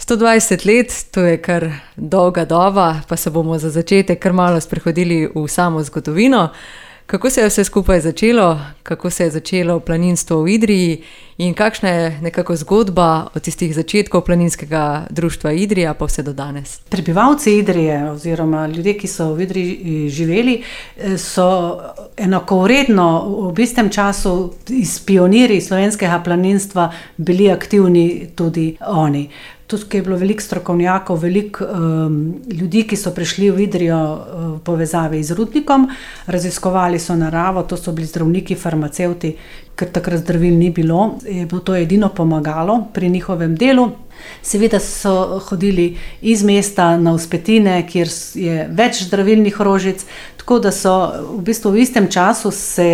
120 let, to je kar dolga doba, pa se bomo za začetek kar malo sprehodili v samo zgodovino. Kako se je vse skupaj začelo, kako se je začelo planinstvo v Idriji in kakšna je nekako zgodba od tistih začetkov planinskega društva Idrija pa vse do danes? Prebivalci Idrije oziroma ljudje, ki so v Idriji živeli, so enakovredno v istem času iz pionirji slovenskega planinstva bili aktivni tudi oni. Tukaj je bilo veliko strokovnjakov, veliko ljudi, ki so prišli v Idrijo v povezavi z rudnikom, raziskovali so naravo, to so bili zdravniki, farmacevti, ker takrat zdravil ni bilo, je bilo to edino pomagalo pri njihovem delu. Seveda so hodili iz mesta na vzpetine, kjer je več zdravilnih rožic, tako da so v bistvu v istem času,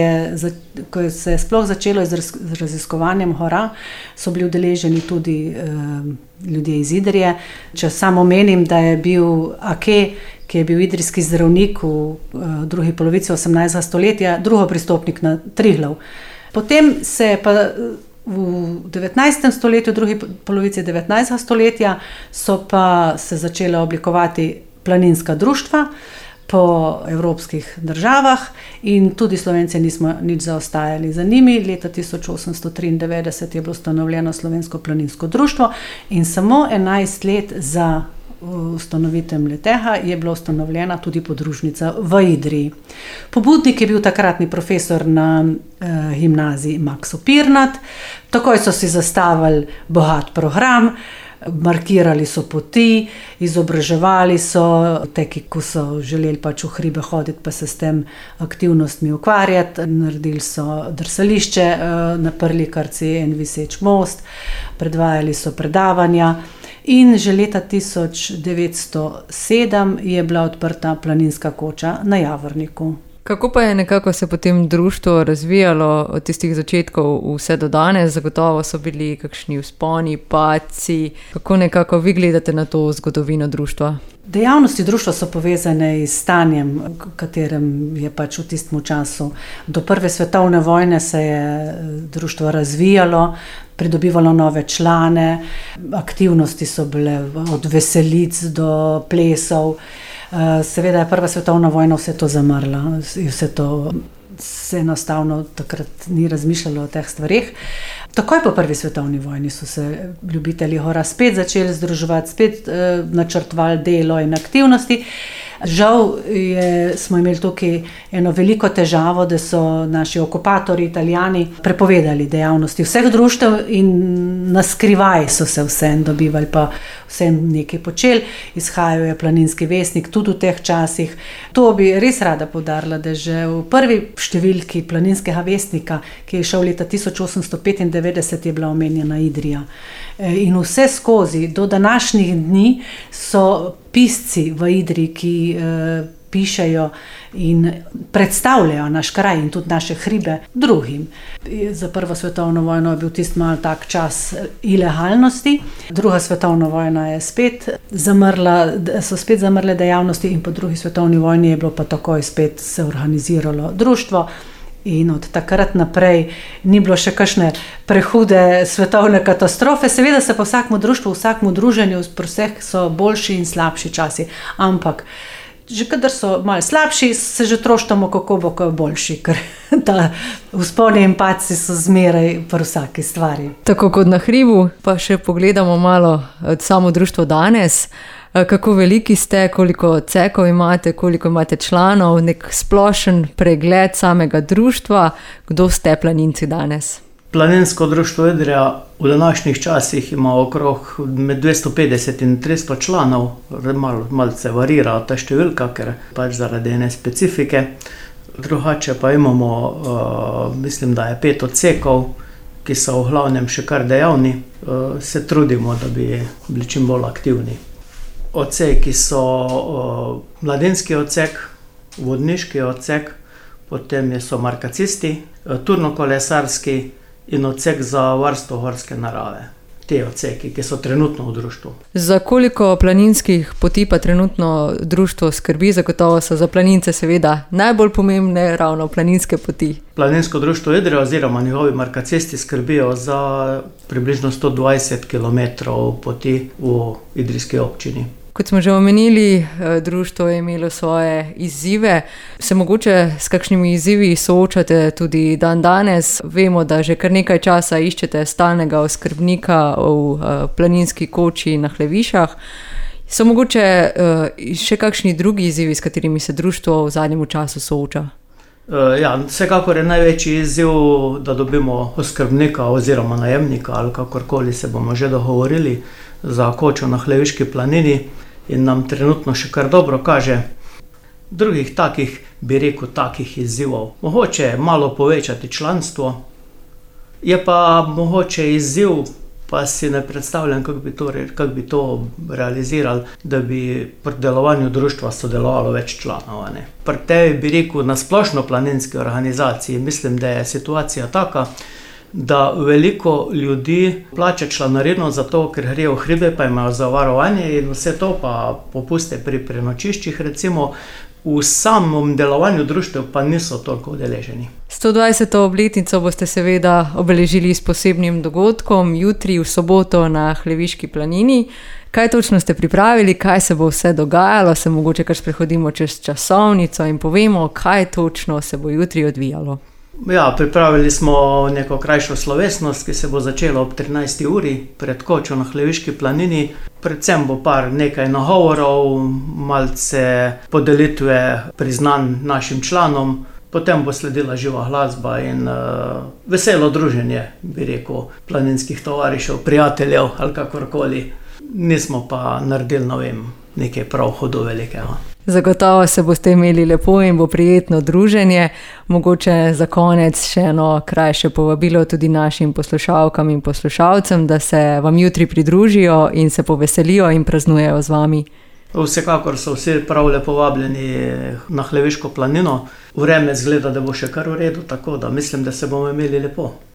ko se je sploh začelo z raziskovanjem gora, so bili udeleženi tudi ljudje iz Idrije. Če samo omenim, da je bil Ake, ki je bil idrijski zdravnik v drugi polovici 18. stoletja, drugopristopnik na Triglav. Potem se je pa v 19. stoletju, v drugi polovici 19. stoletja, so pa se začela oblikovati planinska društva po evropskih državah in tudi Slovenci nismo nič zaostajali za njimi. Leta 1893 je bilo ustanovljeno Slovensko planinsko društvo in samo 11 let za ustanoviteljem le-tega je bila ustanovljena tudi podružnica v Idriji. Pobudnik je bil takratni profesor na gimnaziji Makso Pirnat. Takoj so si zastavili bogat program, markirali so poti, izobraževali so teki, ko so želeli pač v hribe hoditi, pa se s tem aktivnostmi ukvarjati. Naredili so drsališče na Prlikarci, en viseč most, predvajali so predavanja. In že leta 1907 je bila odprta planinska koča na Javorniku. Kako pa je nekako se potem društvo razvijalo od tistih začetkov vse do danes? Zagotovo so bili kakšni vzponi, padci. Kako nekako vi gledate na to zgodovino društva? Dejavnosti društva so povezane s stanjem, v katerem je pač v tistem času. Do prve svetovne vojne se je društvo razvijalo, pridobivalo nove člane, aktivnosti so bile od veselic do plesov. Seveda je prva svetovna vojna vse to zamrla, vse to se enostavno takrat ni razmišljalo o teh stvareh. Takoj po prvi svetovni vojni so se ljubitelji gora spet začeli združevati, spet načrtovali delo in aktivnosti. Žal smo imeli tukaj eno veliko težavo, da so naši okupatorji, Italijani, prepovedali dejavnosti vseh društev in na skrivaj so se vsem dobivali, pa vsem nekaj počeli. Izhajal je Planinski vestnik tudi v teh časih. To bi res rada poudarila, da že v prvi številki Planinskega vestnika, ki je šel leta 1895, je bila omenjena Idrija. In vse skozi, do današnjih dni so pisci v Idriji, ki pišejo in predstavljajo naš kraj in tudi naše hribe drugim. Za prvo svetovno vojno je bil tisti malo tak čas ilegalnosti. Druga svetovna vojna je so spet zamrle dejavnosti in po drugi svetovni vojni je bilo pa takoj spet se organiziralo društvo. In od takrat naprej ni bilo še kakšne prehude svetovne katastrofe. Seveda se po vsakmu društvu, vsakmu druženju, pri vseh so boljši in slabši časi. Ampak že kadar so malo slabši, se že troštamo, kako bo boljši, ker ta vzponi in padci so zmeraj pri vsaki stvari. Tako kot na hribu, pa še pogledamo malo samo društvo danes. Kako veliki ste, koliko odsekov imate, koliko imate članov, nek splošen pregled samega društva, kdo ste planinci danes? Planinsko društvo Idrija v današnjih časih ima okrog med 250 in 300 članov, malce varira ta številka, ker pač zaradi ene specifike. Drugače pa imamo, mislim, da je 5 odsekov, ki so v glavnem še kar dejavni. Se trudimo, da bi bili čim bolj aktivni. Odseki so mladinski odsek, vodniški odsek, potem so markacisti, turnokolesarski in odsek za varstvo gorske narave. te odseki, ki so trenutno v društvu. Za koliko planinskih poti pa trenutno društvo skrbi? Zagotovo so za planince seveda najbolj pomembne ravno planinske poti. Planinsko društvo Idrija oziroma njegovi markacisti skrbijo za približno 120 km poti v idrijski občini. Kot smo že omenili, društvo je imelo svoje izzive. Se mogoče s kakšnimi izzivi soočate tudi danes? Vemo, da že kar nekaj časa iščete stalnega oskrbnika v planinski koči na Hlevišah. So mogoče še kakšni drugi izzivi, s katerimi se društvo v zadnjem času sooča? Ja, vsekakor je največji izziv, da dobimo oskrbnika oziroma najemnika ali kakorkoli se bomo že dogovorili za kočo na Hleviški planini in nam trenutno še kar dobro kaže. Drugih takih izzivov. Mogoče malo povečati članstvo, je pa mogoče izziv, pa si ne predstavljam, kako bi to realizirali, da bi pri delovanju društva sodelovalo več članov. Pri tej, na splošno planinski organizaciji, mislim, da je situacija taka, da veliko ljudi plača članarino zato, ker grejo v hribe, pa imajo zavarovanje in vse to, pa popuste pri prenočiščih, recimo, v samem delovanju društev pa niso toliko udeleženi. 120. obletnico boste seveda obeležili s posebnim dogodkom, jutri v soboto na Hleviški planini. Kaj točno ste pripravili, kaj se bo vse dogajalo, se mogoče kar sprehodimo čez časovnico in povemo, kaj točno se bo jutri odvijalo. Ja, pripravili smo neko krajšo slovesnost, ki se bo začela ob 13. uri pred kočo na Hleviški planini. Predvsem bo nekaj nagovorov, malce podelitve priznanj našim članom, potem bo sledila živa glasba in veselo druženje, planinskih tovarišev, prijateljev ali kakorkoli. Nismo pa naredili, nekaj prav hudo velikega. Zagotovo se boste imeli lepo in bo prijetno druženje. Mogoče za konec še eno krajše povabilo tudi našim poslušalkam in poslušalcem, da se vam jutri pridružijo in se poveselijo in praznujejo z vami. Vsekakor so vsi prav lepo vabljeni na Hleviško planino. Vreme izgleda, da bo še kar v redu, tako da mislim, da se bomo imeli lepo.